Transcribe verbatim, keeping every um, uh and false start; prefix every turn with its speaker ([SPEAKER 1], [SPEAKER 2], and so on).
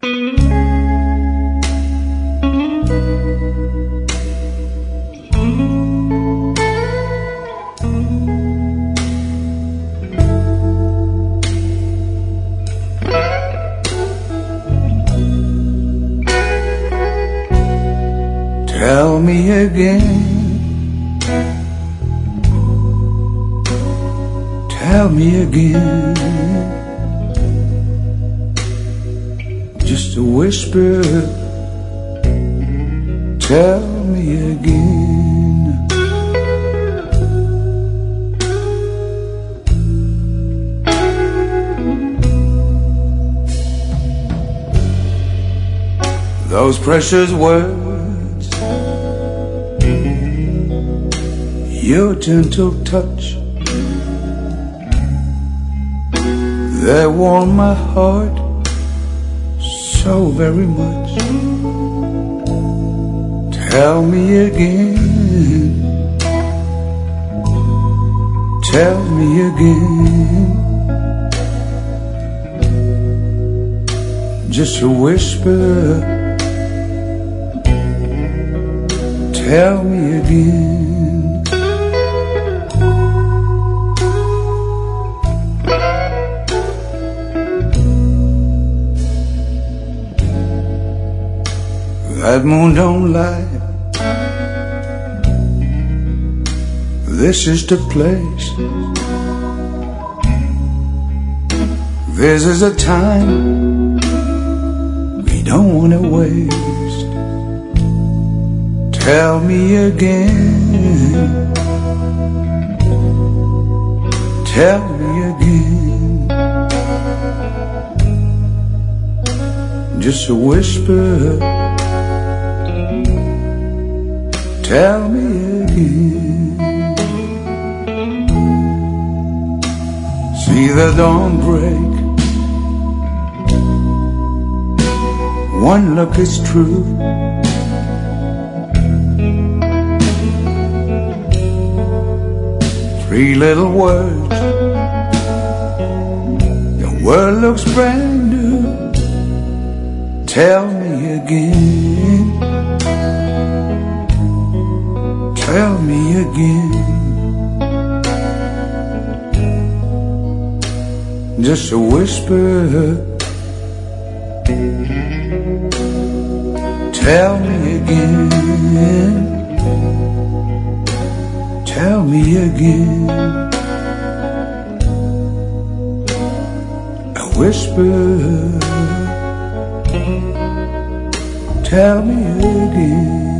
[SPEAKER 1] Tell me again, tell me again, just a whisper, tell me again. Those precious words, your gentle touch, they warm my heart so very much. Tell me again, tell me again, just a whisper, tell me again. That moon don't lie, this is the place, this is a time we don't wanna waste. Tell me again, tell me again, just a whisper, tell me again. See the dawn break, one look is true. Three little words, the world looks brand new. Tell me again, tell me again, just a whisper, tell me again, tell me again, a whisper, tell me again.